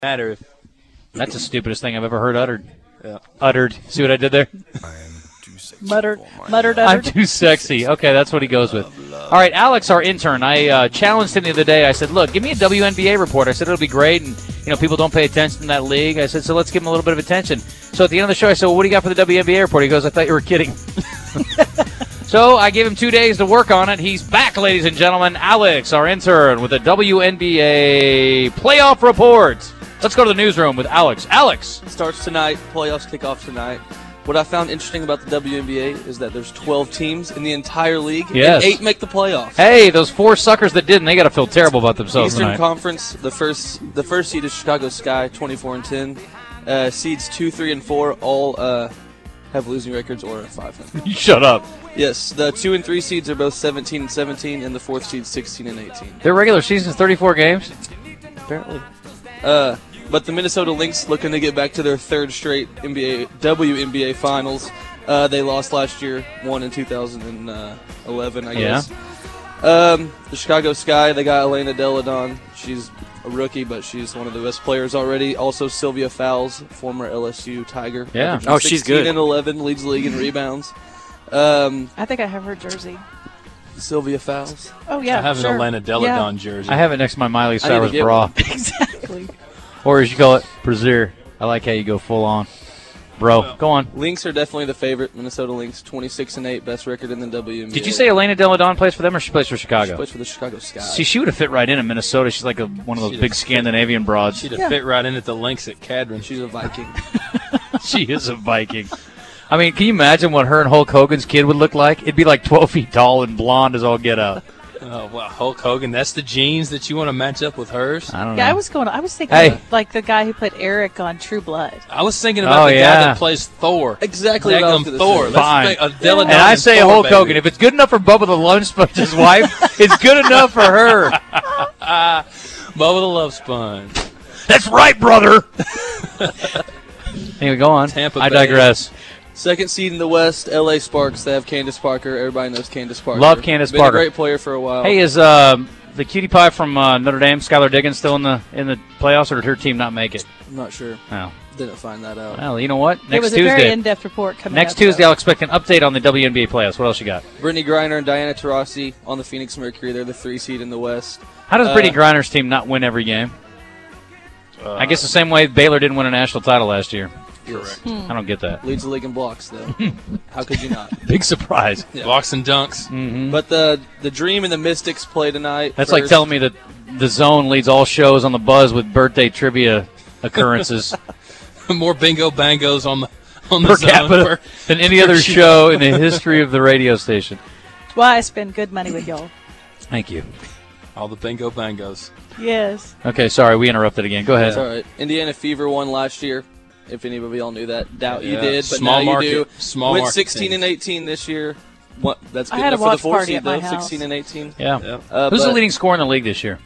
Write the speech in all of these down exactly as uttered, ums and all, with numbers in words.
matter if That's the stupidest thing I've ever heard uttered. yeah. Uttered. See what I did there? Muttered, muttered, I'm uttered. too sexy. Okay, that's what he goes with. All right, Alex, our intern. I uh, challenged him the other day. I said, look, give me a W N B A report. I said, it'll be great, and you know people don't pay attention to that league. I said, so let's give him a little bit of attention. So at the end of the show, I said, well, what do you got for the W N B A report? He goes, I thought you were kidding. So I gave him two days to work on it. He's back, ladies and gentlemen. Alex, our intern, with a W N B A playoff report. Let's go to the newsroom with Alex. Alex. Starts tonight. Playoffs kick off tonight. What I found interesting about the W N B A is that there's twelve teams in the entire league, Yes. and eight make the playoffs. Hey, those four suckers that didn't, they got to feel terrible about themselves Eastern tonight. Conference, the first the first seed is Chicago Sky, twenty-four and ten. Uh, seeds two, three, and four all uh, have losing records or are five hundred. You shut up. Yes, the two and three seeds are both seventeen and seventeen, and the fourth seed sixteen and eighteen. Their regular season's thirty-four games? Apparently. Uh, but the Minnesota Lynx looking to get back to their third straight N B A W N B A finals. Uh, they lost last year, won in two thousand eleven, I Yeah. guess. Um, the Chicago Sky, they got Elena Deladon. She's a rookie, but she's one of the best players already. Also, Sylvia Fowles, former L S U Tiger. Yeah. Averaging Oh, she's good. sixteen and eleven, leads the league in rebounds. Um, I think I have her jersey. Sylvia Fowles. Oh, yeah, I have an sure. Atlanta Deladon jersey. I have it next to my Miley I need to Cyrus get bra. one. Yeah, exactly. Or as you call it, brassiere. I like how you go full on. Bro, go on. Lynx are definitely the favorite. Minnesota Lynx, twenty-six and eight, best record in the W N B A. Did you say Elena Deladon plays for them or she plays for She Chicago? plays for the Chicago Sky? See, she would have fit right in in Minnesota. She's like a, one of those She'd big have- Scandinavian broads. She'd have Yeah. fit right in at the Lynx at Cadron. She's a Viking. She is a Viking. I mean, can you imagine what her and Hulk Hogan's kid would look like? It'd be like twelve feet tall and blonde as all get out. Oh, wow, Hulk Hogan. That's the genes that you want to match up with hers. I don't Yeah, I know. was going. I was thinking Hey. of, like the guy who played Eric on True Blood. I was thinking about Oh, the yeah. guy that plays Thor. Exactly what I was Daggum gonna Thor. say. Let's Fine. make a Deladon And I say Thor, Hulk baby. Hogan. If it's good enough for Bubba the Lone Sponge's wife, it's good enough for her. Bubba the Love Sponge. That's right, brother. Anyway, go on. Tampa I Bay. digress. Second seed in the West, L A Sparks. They have Candace Parker. Everybody knows Candace Parker. Love Candace Been Parker. a great player for a while. Hey, is um, the cutie pie from uh, Notre Dame, Skylar Diggins, still in the in the playoffs, or did her team not make it? I'm not sure. Oh, Didn't find that out. well, you know what? It Next was a very Tuesday, in-depth report coming next up, Tuesday, though. I'll expect an update on the W N B A playoffs. What else you got? Brittany Griner and Diana Taurasi on the Phoenix Mercury. They're the three seed in the West. How does Uh, Brittany Griner's team not win every game? Uh, I guess the same way Baylor didn't win a national title last year. Correct. I don't get that. Leads the league in blocks, though. How could you not? Big surprise. Yeah. Blocks and dunks. hmm But the the Dream and the Mystics play tonight. That's like first. telling me that the Zone leads all shows on the Buzz with birthday trivia occurrences More bingo bangos on the on the per zone capita for- than any other show in the history of the radio station. That's why I spend good money with y'all. Thank you. all the bingo bangos. Yes. Okay, sorry, we interrupted again. Go ahead. That's all right. Indiana Fever won last year. If anybody all knew that, doubt you Yeah. did, but Small now market- you do. small Went market sixteen team. and eighteen this year. What? That's I good had a enough for the watch four party seed at my though. house. Sixteen and eighteen. Yeah. Yep. Uh, Who's the but leading scorer in the league this year?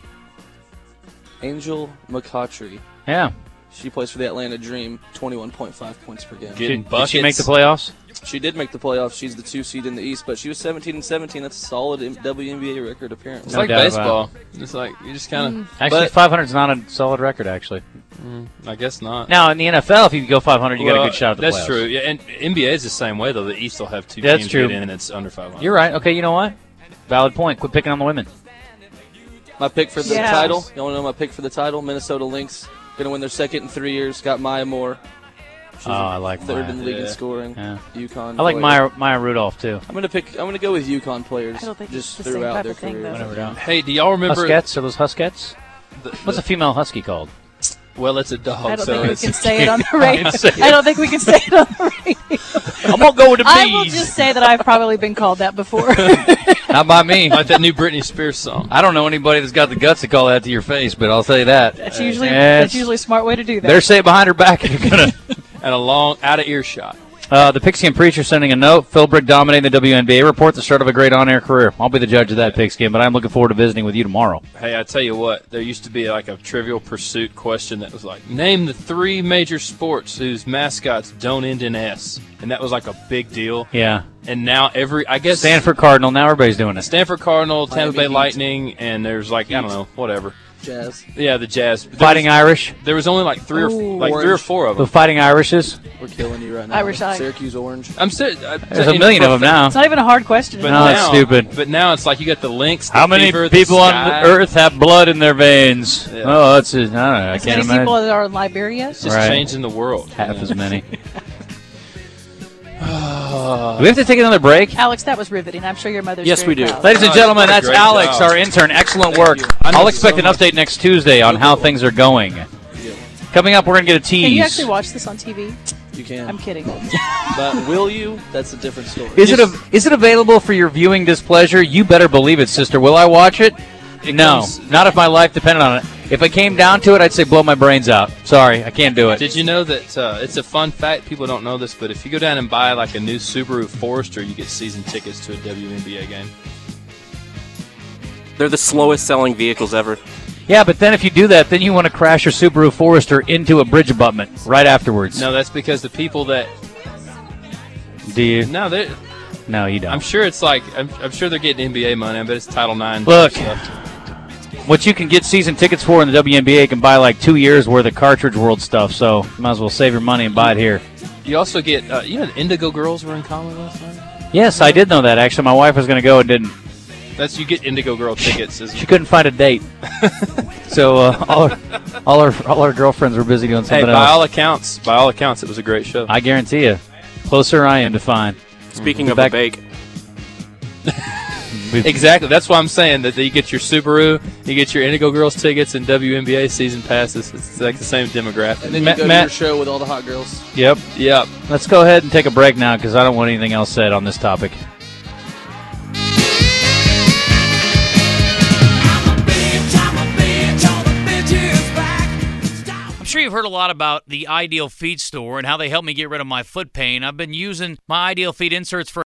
Angel McCautry. Yeah. She plays for the Atlanta Dream. Twenty-one point five points per game. Did, Getting did she make the buckets. playoffs? She did make the playoffs. She's the two seed in the East, but she was seventeen and seventeen. That's a solid M- W N B A record, apparently. It's No like doubt baseball. It's like you just kind of. Actually, But- five hundred is not a solid record, actually. I guess not. Now, in the N F L, if you go five hundred, you got a Well, good shot at the That's playoffs. true. Yeah, and N B A is the same way though. The East will have two That's teams true. get in, and it's under five hundred. You're right. Okay, you know what? Valid point. Quit picking on the women. My pick for the Yeah. title. You want to know my pick for the title? Minnesota Lynx. Going to win their second in three years. Got Maya Moore. She's Oh, I like third Maya. in the league in Yeah. scoring. Yeah. UConn. I like player. Maya, Maya Rudolph, too. I'm gonna pick. I'm gonna go with UConn players. I don't think just it's the same throughout type their of thing, career. though. Whatever. Down. Hey, do y'all remember? Huskets? Are those Huskets? the- What's the- a female husky called? Well, it's a dog. I don't so think we it's- can say it on the radio. say it. I don't think we can say it on the radio. I'm going to go with the I will just say that I've probably been called that before. Not by me. like that new Britney Spears song. I don't know anybody that's got the guts to call that to your face, but I'll say that. That's usually Yeah, that's it's- usually a smart way to do that. Better say it behind her back if you're going to. And a long out of earshot. Uh, the Pigskin Preacher sending a note. Phil Brick dominating the W N B A report, the start of a great on-air career. I'll be the judge of that, Pigskin, but I'm looking forward to visiting with you tomorrow. Hey, I tell you what, there used to be like a Trivial Pursuit question that was like, name the three major sports whose mascots don't end in S. And that was like a big deal. Yeah. And now every, I guess, Stanford Cardinal, now everybody's doing it. Stanford Cardinal, Tampa Miami Bay Heat. Lightning, and there's like, I don't know, whatever. Jazz. Yeah, the Jazz. There Fighting was, Irish. There was only like three or Ooh. like three or four of The them. Fighting Irishes. We're killing you right now. Irish Eye. Syracuse Orange. I'm serious. There's a million of them now. It's not even a hard question. But No, now, it's stupid. But now it's like you got the Lynx. The How many Fever, the people on Sky. the Earth have blood in their veins? Yeah. Oh, that's a, I don't know. I as can't many imagine. people as are in Liberia. It's just Right. changing the world. Half Yeah. as many. Do we have to take another break? Alex, that was riveting. I'm sure your mother's Yes, very we do. proud. Ladies and Oh, gentlemen, what a that's great Alex, job. our intern. Excellent Thank work. you. I know I'll so expect an much. update next Tuesday on how things are going. Coming up, we're going to get a tease. Can you actually watch this on T V? You can. I'm kidding. But will you? That's a different story. Is it a, is it available for your viewing displeasure? You better believe it, sister. Will I watch it? no, comes- not if my life depended on it. If it came down to it, I'd say blow my brains out. Sorry, I can't do it. Did you know that uh, it's a fun fact? People don't know this, but if you go down and buy like a new Subaru Forester, you get season tickets to a W N B A game. They're the slowest selling vehicles ever. Yeah, but then if you do that, then you want to crash your Subaru Forester into a bridge abutment right afterwards. No, that's because the people that Do you? no, they. No, you don't. I'm sure it's like I'm, I'm sure they're getting N B A money, but it's Title nine Look. stuff. What you can get season tickets for in the W N B A, you can buy like two years worth of Cartridge World stuff. So you might as well save your money and buy it here. You also get uh, you know the Indigo Girls were in Conway last night. Yes, I did know that. Actually, my wife was going to go and didn't. That's you get Indigo Girl tickets. As, She couldn't find a date. so uh, all, her, all her all her girlfriends were busy doing hey, something by else. all accounts, by all accounts, it was a great show. I guarantee you, closer I am to find. Speaking Mhm. of Back- a bake, Exactly. That's why I'm saying that you get your Subaru, you get your Indigo Girls tickets, and W N B A season passes. It's like the same demographic. And then Matt- you go Matt- to your show with all the hot girls. Yep. Yep. Let's go ahead and take a break now because I don't want anything else said on this topic. I'm sure you've heard a lot about the Ideal Feed Store and how they help me get rid of my foot pain. I've been using my Ideal Feed inserts for